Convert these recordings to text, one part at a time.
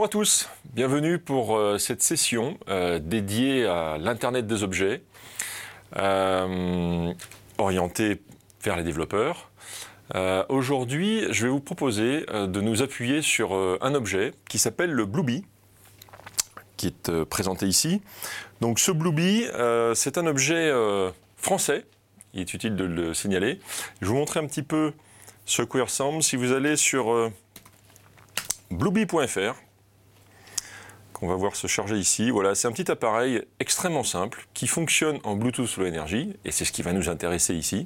à tous, bienvenue pour cette session dédiée à l'Internet des objets, orientée vers les développeurs. Aujourd'hui, je vais vous proposer de nous appuyer sur un objet qui s'appelle le Blueby, qui est présenté ici. Donc ce Blueby, c'est un objet français, il est utile de le signaler. Je vais vous montrer un petit peu ce qu'il ressemble. Si vous allez sur blueby.fr, qu'on va voir se charger ici. Voilà, c'est un petit appareil extrêmement simple qui fonctionne en Bluetooth Low Energy, et c'est ce qui va nous intéresser ici.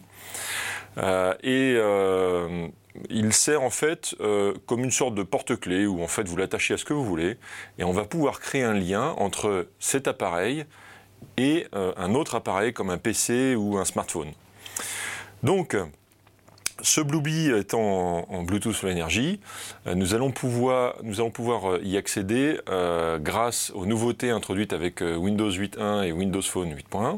Il sert en fait comme une sorte de porte-clés où en fait vous l'attachez à ce que vous voulez, et on va pouvoir créer un lien entre cet appareil et un autre appareil comme un PC ou un smartphone. Donc, ce Blueby étant en Bluetooth Low Energy, nous allons pouvoir y accéder grâce aux nouveautés introduites avec Windows 8.1 et Windows Phone 8.1.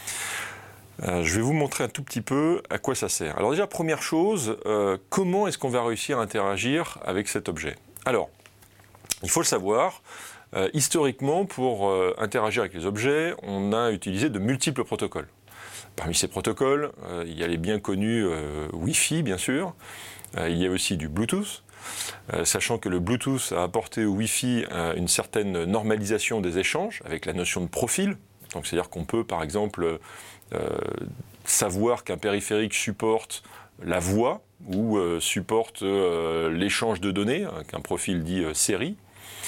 Je vais vous montrer un tout petit peu à quoi ça sert. Alors déjà, première chose, comment est-ce qu'on va réussir à interagir avec cet objet? Alors, il faut le savoir, historiquement, pour interagir avec les objets, on a utilisé de multiples protocoles. Parmi ces protocoles, il y a les bien connus Wi-Fi, bien sûr. Il y a aussi du Bluetooth, sachant que le Bluetooth a apporté au Wi-Fi une certaine normalisation des échanges avec la notion de profil. Donc, c'est-à-dire qu'on peut, par exemple, savoir qu'un périphérique supporte la voix ou supporte l'échange de données, qu'un profil dit série.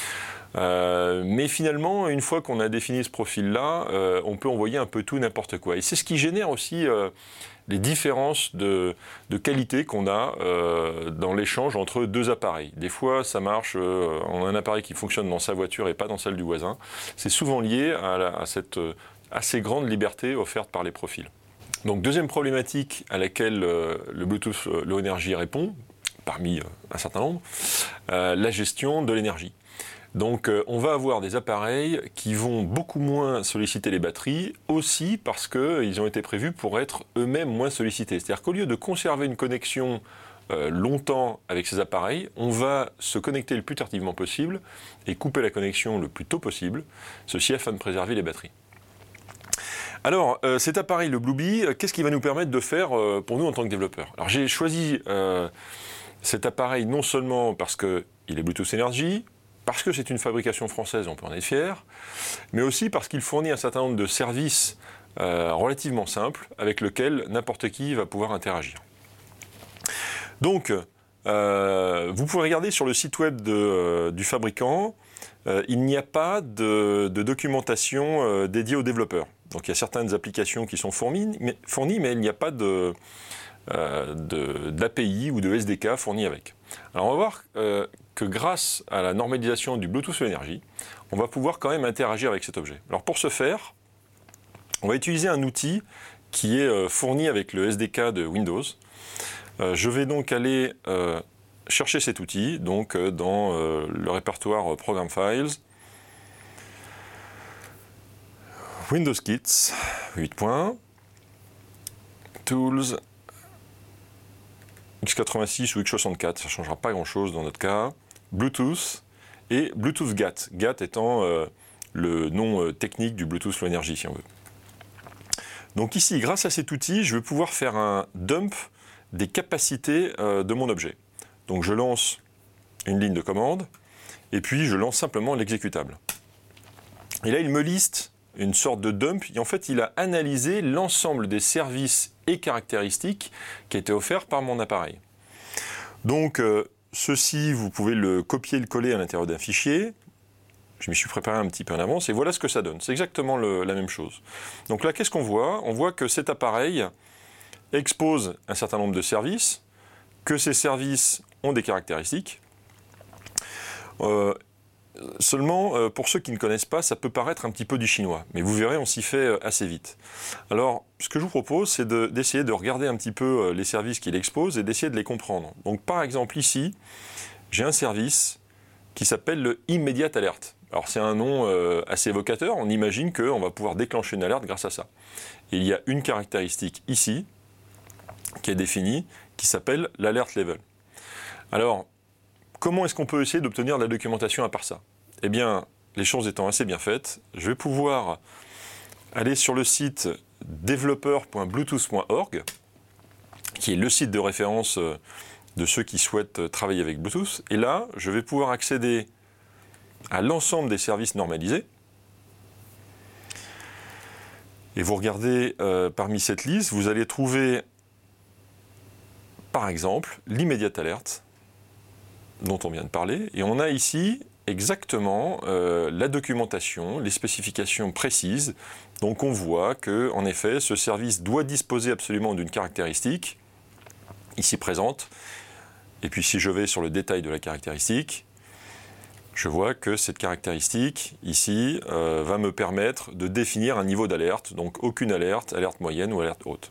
Mais finalement, une fois qu'on a défini ce profil-là, on peut envoyer un peu tout n'importe quoi. Et c'est ce qui génère aussi les différences de qualité qu'on a dans l'échange entre deux appareils. Des fois, ça marche, on a un appareil qui fonctionne dans sa voiture et pas dans celle du voisin. C'est souvent lié à cette assez grande liberté offerte par les profils. Donc, deuxième problématique à laquelle le Bluetooth Low Energy répond, parmi un certain nombre, la gestion de l'énergie. Donc on va avoir des appareils qui vont beaucoup moins solliciter les batteries, aussi parce qu'ils ont été prévus pour être eux-mêmes moins sollicités. C'est-à-dire qu'au lieu de conserver une connexion longtemps avec ces appareils, on va se connecter le plus tardivement possible et couper la connexion le plus tôt possible, ceci afin de préserver les batteries. Alors cet appareil, le Blueby, qu'est-ce qu'il va nous permettre de faire pour nous en tant que développeurs? Alors j'ai choisi cet appareil non seulement parce qu'il est Bluetooth Energy, parce que c'est une fabrication française, on peut en être fier, mais aussi parce qu'il fournit un certain nombre de services relativement simples avec lesquels n'importe qui va pouvoir interagir. Donc, vous pouvez regarder sur le site web du fabricant, il n'y a pas de documentation dédiée aux développeurs. Donc il y a certaines applications qui sont fournies, mais il n'y a pas d'API ou de SDK fournis avec. Alors on va voir que grâce à la normalisation du Bluetooth Low Energy, on va pouvoir quand même interagir avec cet objet. Alors pour ce faire, on va utiliser un outil qui est fourni avec le SDK de Windows. Je vais donc aller chercher cet outil donc, dans le répertoire Program Files, Windows Kits 8.1, Tools, x86 ou x64, ça ne changera pas grand-chose dans notre cas, Bluetooth et Bluetooth GATT, GATT étant le nom technique du Bluetooth Low Energy si on veut. Donc ici, grâce à cet outil, je vais pouvoir faire un dump des capacités de mon objet. Donc je lance une ligne de commande et puis je lance simplement l'exécutable. Et là, il me liste une sorte de dump, et en fait, il a analysé l'ensemble des services et caractéristiques qui étaient offerts par mon appareil. Donc, ceci, vous pouvez le copier et le coller à l'intérieur d'un fichier. Je m'y suis préparé un petit peu en avance, et voilà ce que ça donne. C'est exactement la même chose. Donc là, qu'est-ce qu'on voit? On voit que cet appareil expose un certain nombre de services, que ces services ont des caractéristiques. Seulement, pour ceux qui ne connaissent pas, ça peut paraître un petit peu du chinois, mais vous verrez, on s'y fait assez vite. Alors, ce que je vous propose, c'est d'essayer de regarder un petit peu les services qu'il expose et d'essayer de les comprendre. Donc, par exemple, ici, j'ai un service qui s'appelle le Immediate Alert. Alors, c'est un nom assez évocateur, on imagine qu'on va pouvoir déclencher une alerte grâce à ça. Et il y a une caractéristique ici, qui est définie, qui s'appelle l'Alert Level. Alors, comment est-ce qu'on peut essayer d'obtenir de la documentation à part ça? eh bien, les choses étant assez bien faites, je vais pouvoir aller sur le site developer.bluetooth.org, qui est le site de référence de ceux qui souhaitent travailler avec Bluetooth. Et là, je vais pouvoir accéder à l'ensemble des services normalisés. Et vous regardez parmi cette liste, vous allez trouver, par exemple, l'immediate alert dont on vient de parler. Et on a ici exactement la documentation, les spécifications précises. Donc on voit que, en effet, ce service doit disposer absolument d'une caractéristique, ici présente. Et puis si je vais sur le détail de la caractéristique, je vois que cette caractéristique, ici, va me permettre de définir un niveau d'alerte. Donc aucune alerte, alerte moyenne ou alerte haute.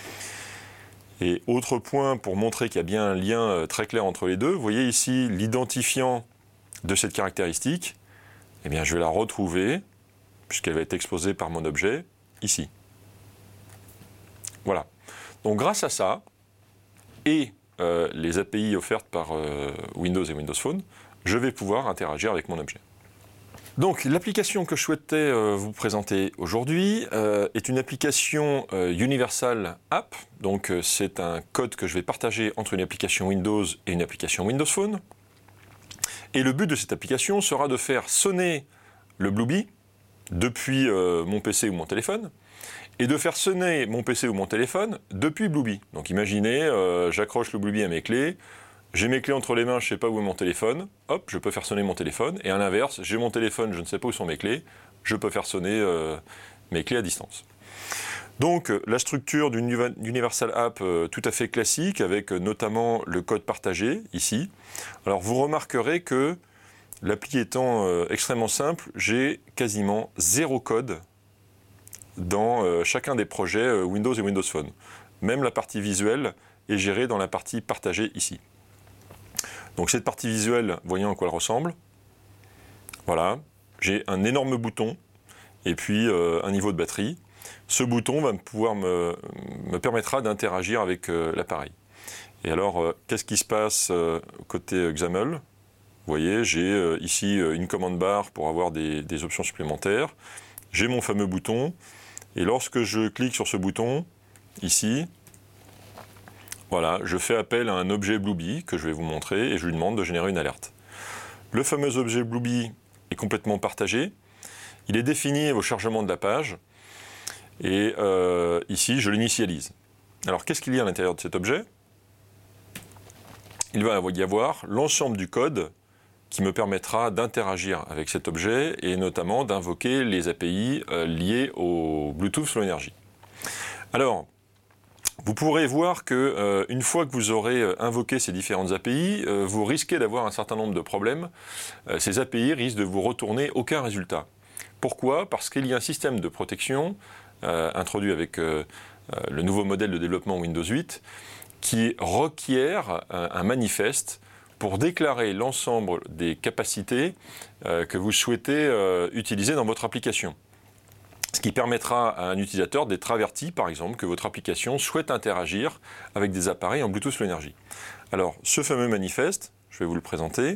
Et autre point pour montrer qu'il y a bien un lien très clair entre les deux, vous voyez ici l'identifiant de cette caractéristique. Eh bien, je vais la retrouver, puisqu'elle va être exposée par mon objet, ici. Voilà. Donc grâce à ça, et les API offertes par Windows et Windows Phone, je vais pouvoir interagir avec mon objet. Donc l'application que je souhaitais vous présenter aujourd'hui est une application Universal App. Donc c'est un code que je vais partager entre une application Windows et une application Windows Phone. Et le but de cette application sera de faire sonner le Blueby depuis mon PC ou mon téléphone, et de faire sonner mon PC ou mon téléphone depuis Blueby. Donc imaginez, j'accroche le Blueby à mes clés, j'ai mes clés entre les mains, je ne sais pas où est mon téléphone, hop, je peux faire sonner mon téléphone, et à l'inverse, j'ai mon téléphone, je ne sais pas où sont mes clés, je peux faire sonner mes clés à distance. Donc la structure d'une Universal App tout à fait classique, avec notamment le code partagé, ici. Alors vous remarquerez que, l'appli étant extrêmement simple, j'ai quasiment zéro code dans chacun des projets Windows et Windows Phone. Même la partie visuelle est gérée dans la partie partagée ici. Donc cette partie visuelle, voyons à quoi elle ressemble. Voilà, j'ai un énorme bouton et puis un niveau de batterie. Ce bouton va me permettra d'interagir avec l'appareil. Et alors, qu'est-ce qui se passe côté XAML ? Vous voyez, j'ai ici une commande barre pour avoir des options supplémentaires. J'ai mon fameux bouton. Et lorsque je clique sur ce bouton, ici, voilà, je fais appel à un objet Blueby que je vais vous montrer et je lui demande de générer une alerte. Le fameux objet Blueby est complètement partagé. Il est défini au chargement de la page. Et ici, je l'initialise. Alors, qu'est-ce qu'il y a à l'intérieur de cet objet ? Il va y avoir l'ensemble du code qui me permettra d'interagir avec cet objet et notamment d'invoquer les API liées au Bluetooth Low Energy. Alors, vous pourrez voir qu'une fois que vous aurez invoqué ces différentes API, vous risquez d'avoir un certain nombre de problèmes. Ces API risquent de vous retourner aucun résultat. Pourquoi ? Parce qu'il y a un système de protection introduit avec le nouveau modèle de développement Windows 8 qui requiert un manifeste pour déclarer l'ensemble des capacités que vous souhaitez utiliser dans votre application. Ce qui permettra à un utilisateur d'être averti, par exemple, que votre application souhaite interagir avec des appareils en Bluetooth Low Energy. Alors, ce fameux manifeste, je vais vous le présenter.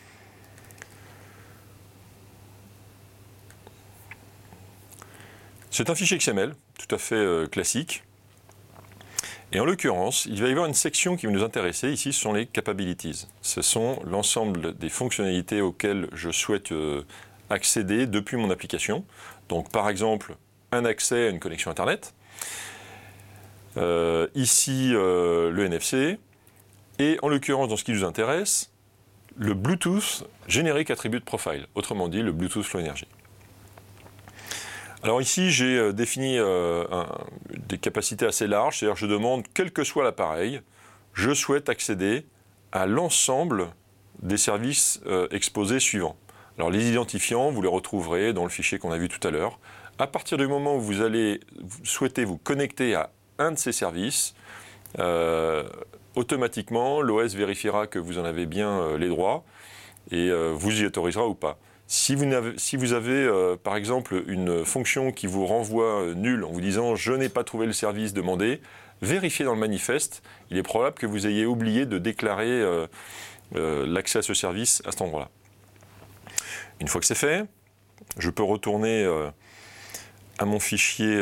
C'est un fichier XML, tout à fait classique. Et en l'occurrence, il va y avoir une section qui va nous intéresser. Ici, ce sont les capabilities. Ce sont l'ensemble des fonctionnalités auxquelles je souhaite accéder depuis mon application. Donc, par exemple, un accès à une connexion Internet. Ici, le NFC. Et en l'occurrence, dans ce qui nous intéresse, le Bluetooth Generic Attribute Profile. Autrement dit, le Bluetooth Low Energy. Alors ici, j'ai défini des capacités assez larges, c'est-à-dire que je demande, quel que soit l'appareil, je souhaite accéder à l'ensemble des services exposés suivants. Alors les identifiants, vous les retrouverez dans le fichier qu'on a vu tout à l'heure. À partir du moment où vous souhaitez vous connecter à un de ces services, automatiquement, l'OS vérifiera que vous en avez bien les droits et vous y autorisera ou pas. Si vous avez par exemple une fonction qui vous renvoie nulle en vous disant « je n'ai pas trouvé le service demandé », vérifiez dans le manifeste, il est probable que vous ayez oublié de déclarer l'accès à ce service à cet endroit-là. Une fois que c'est fait, je peux retourner à mon fichier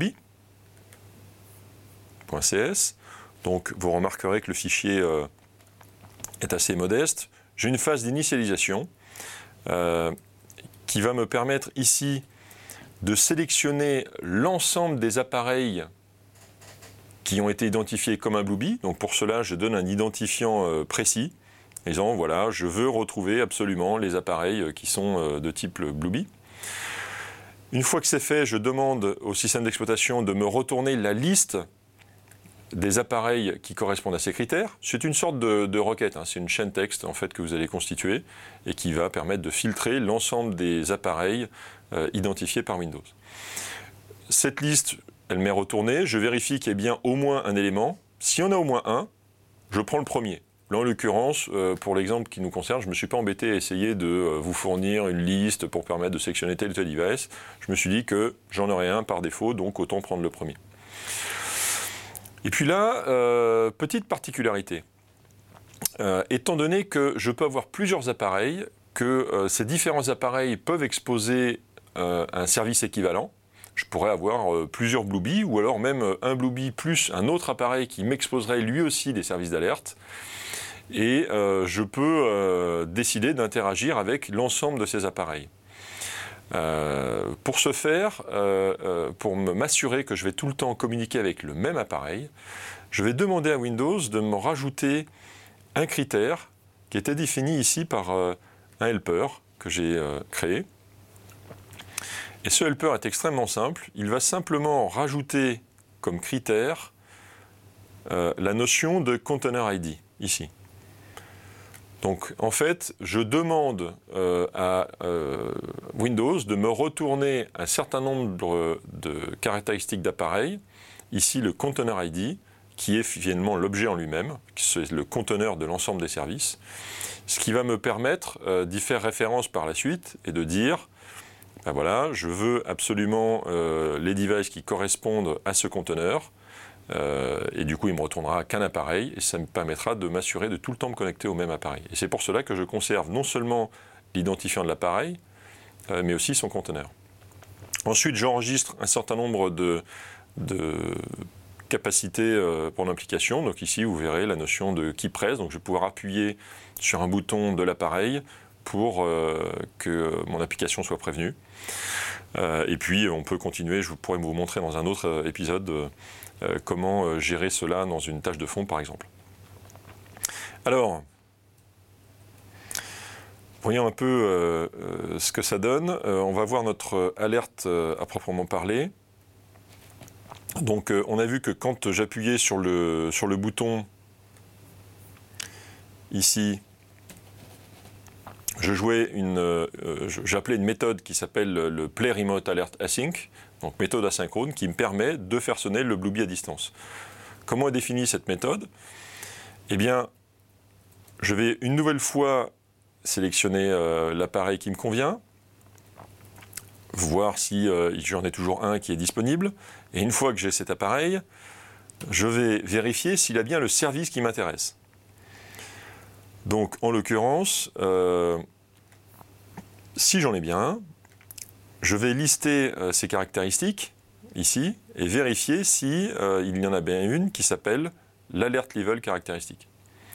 blueby.cs. Donc vous remarquerez que le fichier est assez modeste. J'ai une phase d'initialisation qui va me permettre ici de sélectionner l'ensemble des appareils qui ont été identifiés comme un Blueby. Donc pour cela, je donne un identifiant précis, disant voilà, je veux retrouver absolument les appareils qui sont de type Blueby. Une fois que c'est fait, je demande au système d'exploitation de me retourner la liste des appareils qui correspondent à ces critères. C'est une sorte de requête, c'est une chaîne texte en fait que vous allez constituer et qui va permettre de filtrer l'ensemble des appareils identifiés par Windows. Cette liste, elle m'est retournée, je vérifie qu'il y ait bien au moins un élément. Si on a au moins un, je prends le premier. Là, en l'occurrence, pour l'exemple qui nous concerne, je ne me suis pas embêté à essayer de vous fournir une liste pour permettre de sélectionner tel ou tel device. Je me suis dit que j'en aurais un par défaut, donc autant prendre le premier. Et puis là, petite particularité. Étant donné que je peux avoir plusieurs appareils, que ces différents appareils peuvent exposer un service équivalent, je pourrais avoir plusieurs Blueby, ou alors même un Blueby plus un autre appareil qui m'exposerait lui aussi des services d'alerte. Et je peux décider d'interagir avec l'ensemble de ces appareils. Pour ce faire, pour m'assurer que je vais tout le temps communiquer avec le même appareil, je vais demander à Windows de me rajouter un critère qui était défini ici par un helper que j'ai créé. Et ce helper est extrêmement simple. Il va simplement rajouter comme critère la notion de Container ID, ici. Donc, en fait, je demande à Windows de me retourner un certain nombre de caractéristiques d'appareil, ici le Container ID, qui est finalement l'objet en lui-même, c'est le conteneur de l'ensemble des services, ce qui va me permettre d'y faire référence par la suite et de dire, ben voilà, je veux absolument les devices qui correspondent à ce conteneur, et du coup il me retournera qu'un appareil et ça me permettra de m'assurer de tout le temps me connecter au même appareil. Et c'est pour cela que je conserve non seulement l'identifiant de l'appareil, mais aussi son conteneur. Ensuite j'enregistre un certain nombre de capacités pour l'application. Donc ici vous verrez la notion de key press, donc je vais pouvoir appuyer sur un bouton de l'appareil pour que mon application soit prévenue. Et puis on peut continuer, je pourrais vous montrer dans un autre épisode comment gérer cela dans une tâche de fond par exemple. Alors, voyons un peu ce que ça donne. On va voir notre alerte à proprement parler. Donc on a vu que quand j'appuyais sur le bouton ici, j'appelais une méthode qui s'appelle le Play Remote Alert Async, donc méthode asynchrone, qui me permet de faire sonner le Blueby à distance. Comment est définie cette méthode? Eh bien, je vais une nouvelle fois sélectionner l'appareil qui me convient, voir si j'en ai toujours un qui est disponible, et une fois que j'ai cet appareil, je vais vérifier s'il a bien le service qui m'intéresse. Donc, en l'occurrence, si j'en ai bien un, je vais lister ces caractéristiques ici et vérifier si il y en a bien une qui s'appelle l'alert level caractéristique.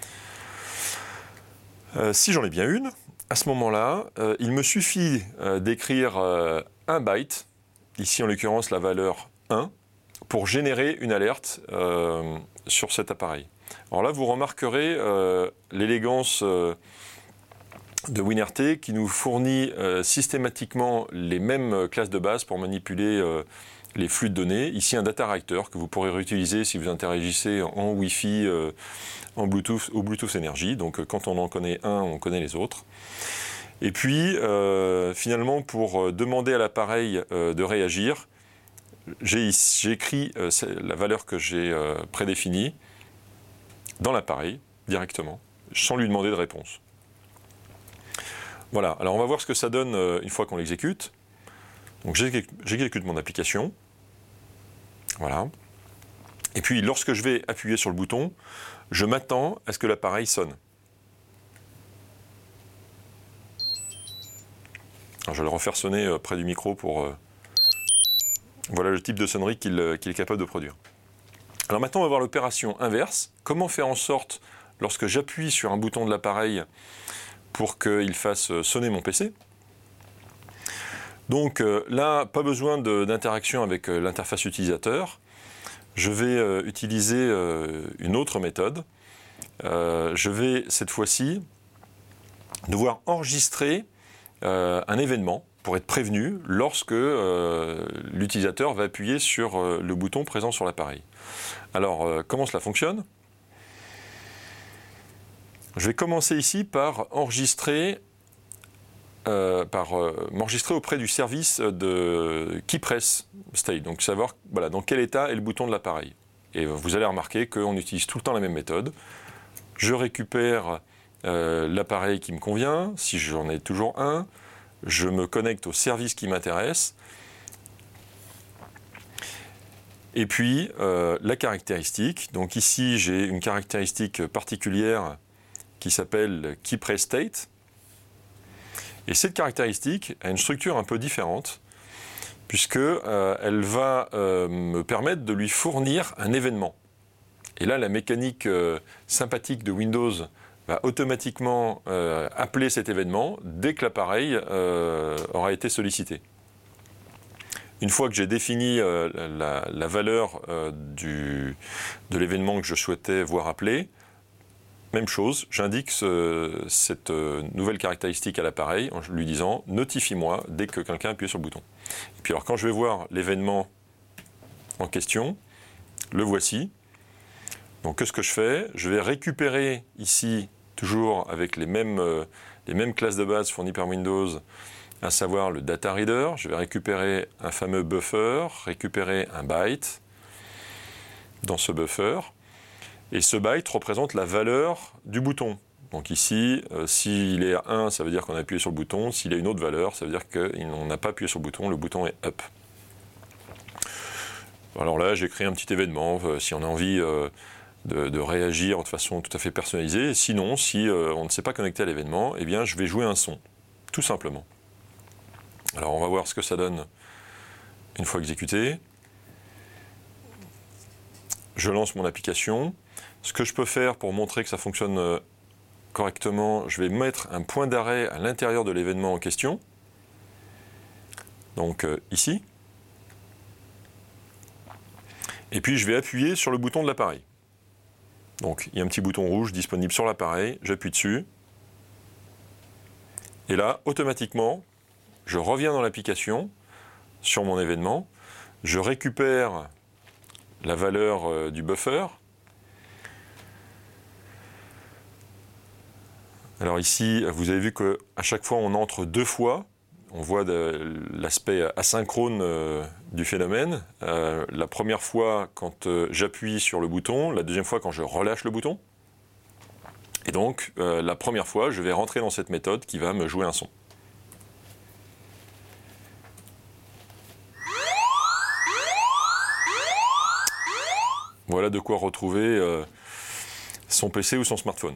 Si j'en ai bien une, à ce moment-là, il me suffit d'écrire un byte, ici en l'occurrence la valeur 1, pour générer une alerte sur cet appareil. Alors là, vous remarquerez l'élégance de WinRT qui nous fournit systématiquement les mêmes classes de base pour manipuler les flux de données. Ici, un data writer que vous pourrez réutiliser si vous interagissez en Wi-Fi, en Bluetooth ou Bluetooth Energy. Donc, quand on en connaît un, on connaît les autres. Et puis, finalement, pour demander à l'appareil de réagir, j'ai écrit la valeur que j'ai prédéfinie dans l'appareil, directement, sans lui demander de réponse. Voilà, alors on va voir ce que ça donne une fois qu'on l'exécute. Donc j'exécute mon application. Voilà. Et puis lorsque je vais appuyer sur le bouton, je m'attends à ce que l'appareil sonne. Alors, je vais le refaire sonner près du micro pour... Voilà le type de sonnerie qu'il est capable de produire. Alors maintenant, on va voir l'opération inverse. Comment faire en sorte, lorsque j'appuie sur un bouton de l'appareil pour qu'il fasse sonner mon PC. Donc là, pas besoin d'interaction avec l'interface utilisateur. Je vais utiliser une autre méthode. Je vais cette fois-ci devoir enregistrer un événement pour être prévenu lorsque l'utilisateur va appuyer sur le bouton présent sur l'appareil. Alors, comment cela fonctionne ? Je vais commencer ici par enregistrer, m'enregistrer auprès du service de KeyPressState, donc savoir voilà, dans quel état est le bouton de l'appareil. Et vous allez remarquer qu'on utilise tout le temps la même méthode. Je récupère l'appareil qui me convient, si j'en ai toujours un. Je me connecte au service qui m'intéresse. Et puis, la caractéristique. Donc ici, j'ai une caractéristique particulière qui s'appelle KeyPressState. Et cette caractéristique a une structure un peu différente, puisqu'elle va me permettre de lui fournir un événement. Et là, la mécanique sympathique de Windows va automatiquement appeler cet événement dès que l'appareil aura été sollicité. Une fois que j'ai défini la valeur de l'événement que je souhaitais voir appelé, même chose, j'indique cette nouvelle caractéristique à l'appareil en lui disant « Notifie-moi dès que quelqu'un appuie sur le bouton ». Et puis alors quand je vais voir l'événement en question, le voici. Donc qu'est-ce que je fais ? Je vais récupérer ici, toujours avec les mêmes classes de base fournies par Windows, à savoir le data reader. Je vais récupérer un fameux buffer, récupérer un byte dans ce buffer. Et ce byte représente la valeur du bouton. Donc ici, s'il est à 1, ça veut dire qu'on a appuyé sur le bouton. S'il a une autre valeur, ça veut dire qu'on n'a pas appuyé sur le bouton est up. Alors là, j'ai créé un petit événement, si on a envie de réagir de façon tout à fait personnalisée. Sinon, si on ne s'est pas connecté à l'événement, eh bien, je vais jouer un son, tout simplement. Alors, on va voir ce que ça donne une fois exécuté. Je lance mon application. Ce que je peux faire pour montrer que ça fonctionne correctement, je vais mettre un point d'arrêt à l'intérieur de l'événement en question. Donc, ici. Et puis, je vais appuyer sur le bouton de l'appareil. Donc, il y a un petit bouton rouge disponible sur l'appareil, j'appuie dessus. Et là, automatiquement, je reviens dans l'application, sur mon événement, je récupère la valeur du buffer. Alors ici, vous avez vu qu'à chaque fois, on entre 2 fois. On voit l'aspect asynchrone du phénomène. La première fois quand j'appuie sur le bouton, la deuxième fois quand je relâche le bouton. Et donc, la première fois, je vais rentrer dans cette méthode qui va me jouer un son. Voilà de quoi retrouver son PC ou son smartphone.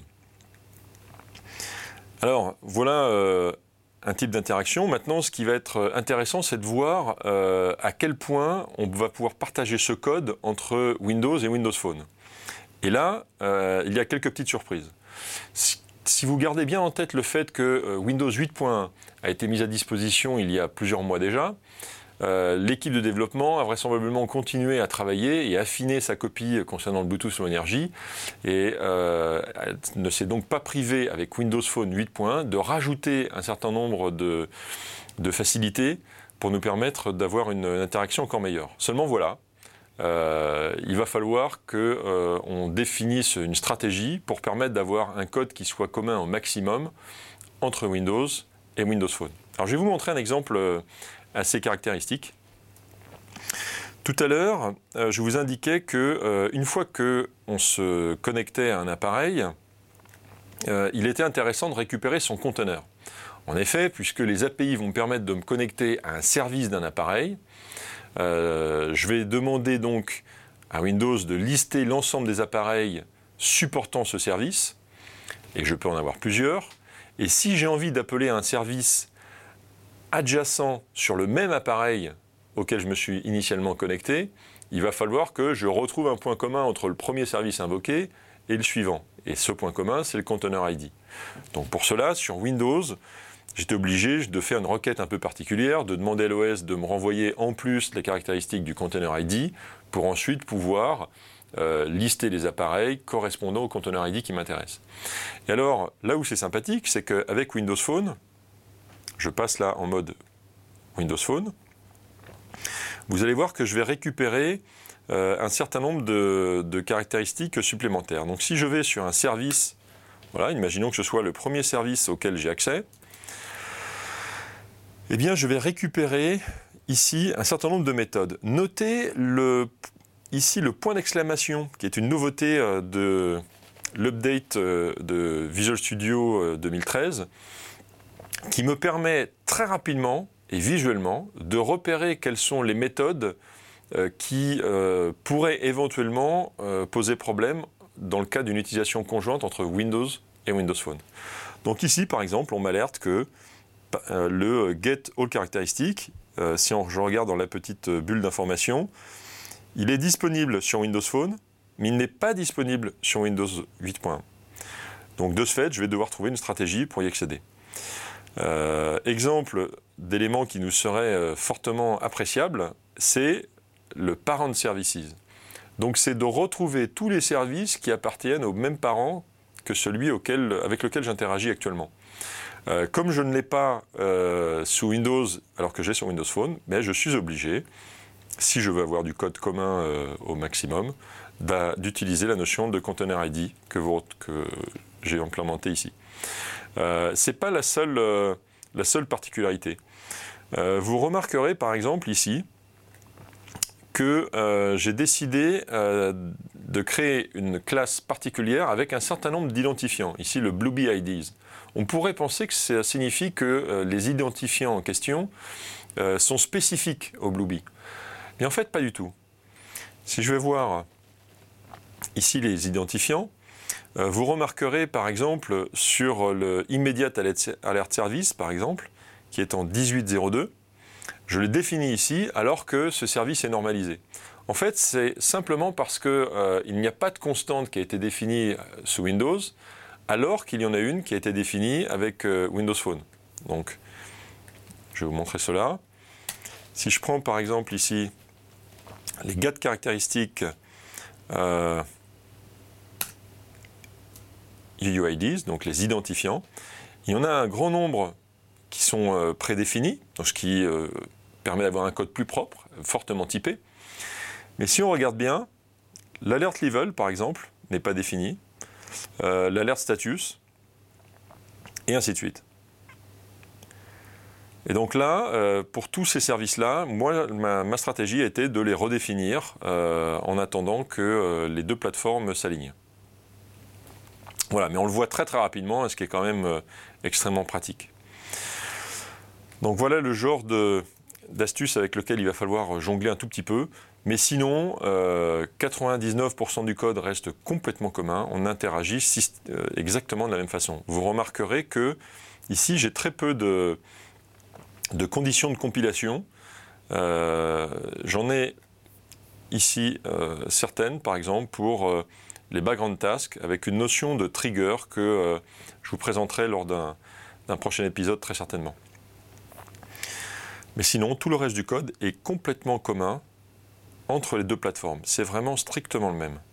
Alors, voilà un type d'interaction. Maintenant, ce qui va être intéressant, c'est de voir à quel point on va pouvoir partager ce code entre Windows et Windows Phone. Et là, il y a quelques petites surprises. Si vous gardez bien en tête le fait que Windows 8.1 a été mis à disposition il y a plusieurs mois déjà, l'équipe de développement a vraisemblablement continué à travailler et affiner sa copie concernant le Bluetooth Low Energy et ne s'est donc pas privé avec Windows Phone 8.1 de rajouter un certain nombre de facilités pour nous permettre d'avoir une interaction encore meilleure. Seulement voilà, il va falloir qu'on définisse une stratégie pour permettre d'avoir un code qui soit commun au maximum entre Windows et Windows Phone. Alors je vais vous montrer un exemple assez caractéristique. Tout à l'heure, je vous indiquais qu'une fois qu'on se connectait à un appareil, il était intéressant de récupérer son conteneur. En effet, puisque les API vont me permettre de me connecter à un service d'un appareil, je vais demander donc à Windows de lister l'ensemble des appareils supportant ce service, et je peux en avoir plusieurs. Et si j'ai envie d'appeler un service adjacent sur le même appareil auquel je me suis initialement connecté, il va falloir que je retrouve un point commun entre le premier service invoqué et le suivant. Et ce point commun, c'est le container ID. Donc pour cela, sur Windows, j'étais obligé de faire une requête un peu particulière, de demander à l'OS de me renvoyer en plus les caractéristiques du container ID pour ensuite pouvoir lister les appareils correspondant au container ID qui m'intéresse. Et alors, là où c'est sympathique, c'est qu'avec Windows Phone, je passe là en mode Windows Phone, vous allez voir que je vais récupérer un certain nombre de caractéristiques supplémentaires. Donc si je vais sur un service, voilà, imaginons que ce soit le premier service auquel j'ai accès, eh bien je vais récupérer ici un certain nombre de méthodes. Notez ici le point d'exclamation, qui est une nouveauté de l'update de Visual Studio 2013, qui me permet très rapidement et visuellement de repérer quelles sont les méthodes qui pourraient éventuellement poser problème dans le cas d'une utilisation conjointe entre Windows et Windows Phone. Donc ici, par exemple, on m'alerte que le get all characteristics, si je regarde dans la petite bulle d'information, il est disponible sur Windows Phone, mais il n'est pas disponible sur Windows 8.1. Donc de ce fait, je vais devoir trouver une stratégie pour y accéder. Exemple d'éléments qui nous seraient fortement appréciables, c'est le parent services. Donc c'est de retrouver tous les services qui appartiennent au même parent que celui avec lequel j'interagis actuellement. Comme je ne l'ai pas sous Windows alors que j'ai sur Windows Phone, mais je suis obligé, si je veux avoir du code commun au maximum, d'utiliser la notion de container ID que j'ai implémenté ici. Ce n'est pas la seule particularité. Vous remarquerez par exemple ici que j'ai décidé de créer une classe particulière avec un certain nombre d'identifiants, ici le Blueby IDs. On pourrait penser que ça signifie que les identifiants en question sont spécifiques au Blueby. Mais en fait, pas du tout. Si je vais voir ici les identifiants, vous remarquerez par exemple sur le Immediate Alert Service, par exemple, qui est en 18.02, je l'ai défini ici alors que ce service est normalisé. En fait, c'est simplement parce qu'il n'y a pas de constante qui a été définie sous Windows, alors qu'il y en a une qui a été définie avec Windows Phone. Donc, je vais vous montrer cela. Si je prends par exemple ici les get caractéristiques UUIDs, donc les identifiants, il y en a un grand nombre qui sont prédéfinis, donc ce qui permet d'avoir un code plus propre, fortement typé. Mais si on regarde bien, l'alert level, par exemple, n'est pas défini, l'alert status, et ainsi de suite. Et donc là, pour tous ces services-là, moi, ma stratégie a été de les redéfinir en attendant que les deux plateformes s'alignent. Voilà, mais on le voit très très rapidement, ce qui est quand même extrêmement pratique. Donc voilà le genre d'astuce avec lequel il va falloir jongler un tout petit peu. Mais sinon, 99% du code reste complètement commun. On interagit exactement de la même façon. Vous remarquerez que ici, j'ai très peu de conditions de compilation. J'en ai ici certaines, par exemple, pour les background tasks, avec une notion de trigger que je vous présenterai lors d'un prochain épisode très certainement. Mais sinon, tout le reste du code est complètement commun entre les deux plateformes. C'est vraiment strictement le même.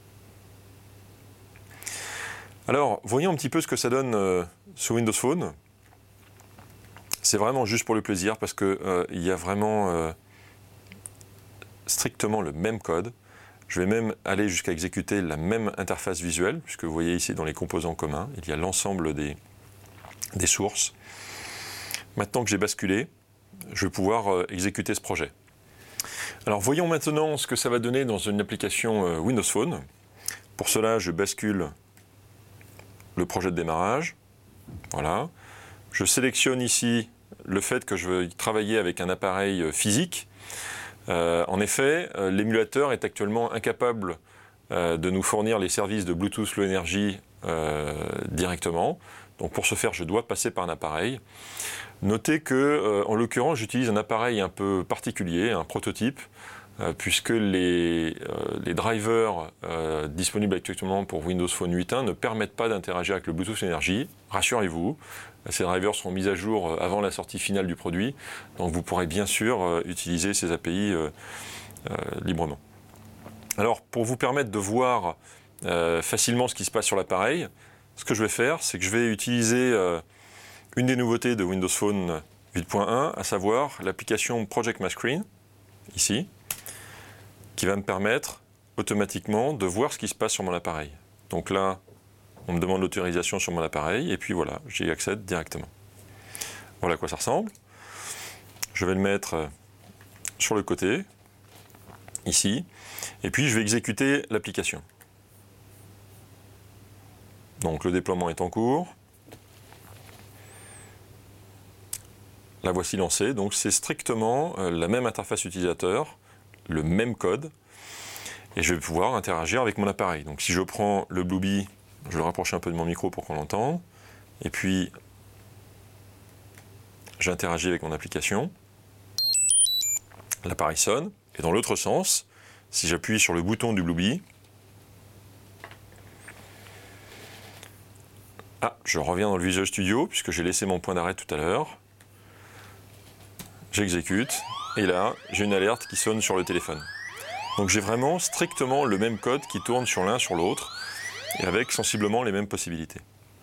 Alors, voyons un petit peu ce que ça donne sur Windows Phone. C'est vraiment juste pour le plaisir parce qu'il y a vraiment strictement le même code. Je vais même aller jusqu'à exécuter la même interface visuelle, puisque vous voyez ici dans les composants communs, il y a l'ensemble des sources. Maintenant que j'ai basculé, je vais pouvoir exécuter ce projet. Alors voyons maintenant ce que ça va donner dans une application Windows Phone. Pour cela, je bascule le projet de démarrage. Voilà. Je sélectionne ici le fait que je veux travailler avec un appareil physique. En effet, l'émulateur est actuellement incapable de nous fournir les services de Bluetooth Low Energy directement. Donc pour ce faire, je dois passer par un appareil. Notez que, en l'occurrence, j'utilise un appareil un peu particulier, un prototype, puisque les drivers disponibles actuellement pour Windows Phone 8.1 ne permettent pas d'interagir avec le Bluetooth Energy. Rassurez-vous, ces drivers seront mis à jour avant la sortie finale du produit, donc vous pourrez bien sûr utiliser ces API librement. Alors, pour vous permettre de voir facilement ce qui se passe sur l'appareil, ce que je vais faire, c'est que je vais utiliser une des nouveautés de Windows Phone 8.1, à savoir l'application Project My Screen, ici, qui va me permettre automatiquement de voir ce qui se passe sur mon appareil. Donc là, on me demande l'autorisation sur mon appareil, et puis voilà, j'y accède directement. Voilà à quoi ça ressemble. Je vais le mettre sur le côté, ici, et puis je vais exécuter l'application. Donc le déploiement est en cours. La voici lancée, donc c'est strictement la même interface utilisateur, le même code, et je vais pouvoir interagir avec mon appareil. Donc si je prends le Blueby, je vais le rapprocher un peu de mon micro pour qu'on l'entende, et puis j'interagis avec mon application, l'appareil sonne, et dans l'autre sens, si j'appuie sur le bouton du Blueby, je reviens dans le Visual Studio, puisque j'ai laissé mon point d'arrêt tout à l'heure, j'exécute, et là, j'ai une alerte qui sonne sur le téléphone. Donc j'ai vraiment strictement le même code qui tourne sur l'un sur l'autre, et avec sensiblement les mêmes possibilités.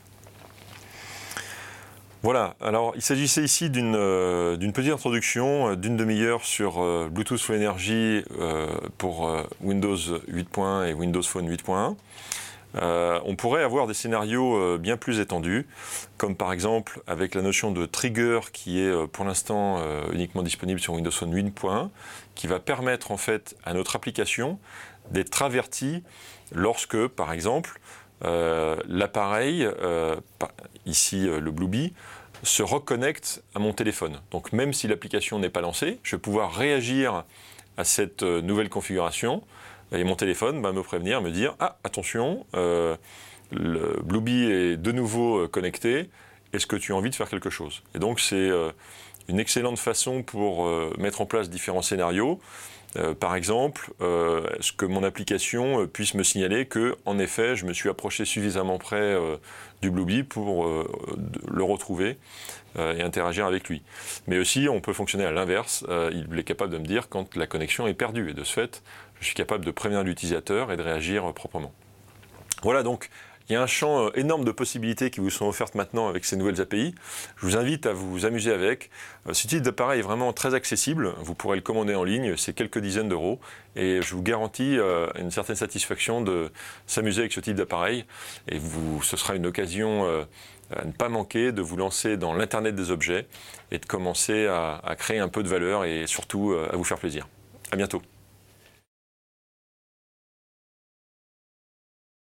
Voilà, alors il s'agissait ici d'une petite introduction d'une demi-heure sur Bluetooth Low Energy pour Windows 8.1 et Windows Phone 8.1. On pourrait avoir des scénarios bien plus étendus, comme par exemple avec la notion de trigger qui est pour l'instant uniquement disponible sur Windows Phone 8.1, qui va permettre en fait à notre application d'être avertie lorsque, par exemple, l'appareil, ici le Blueby, se reconnecte à mon téléphone. Donc même si l'application n'est pas lancée, je vais pouvoir réagir à cette nouvelle configuration. Et mon téléphone va me prévenir, me dire « Ah, attention, le Blueby est de nouveau connecté, est-ce que tu as envie de faire quelque chose ?» Et donc c'est une excellente façon pour mettre en place différents scénarios. Par exemple, est-ce que mon application puisse me signaler que, en effet, je me suis approché suffisamment près du Blueby pour le retrouver et interagir avec lui. Mais aussi, on peut fonctionner à l'inverse. Il est capable de me dire quand la connexion est perdue. Et de ce fait, je suis capable de prévenir l'utilisateur et de réagir proprement. Voilà donc. Il y a un champ énorme de possibilités qui vous sont offertes maintenant avec ces nouvelles API. Je vous invite à vous amuser avec. Ce type d'appareil est vraiment très accessible. Vous pourrez le commander en ligne, c'est quelques dizaines d'euros. Et je vous garantis une certaine satisfaction de s'amuser avec ce type d'appareil. Et ce sera une occasion à ne pas manquer de vous lancer dans l'Internet des objets et de commencer à créer un peu de valeur et surtout à vous faire plaisir. À bientôt.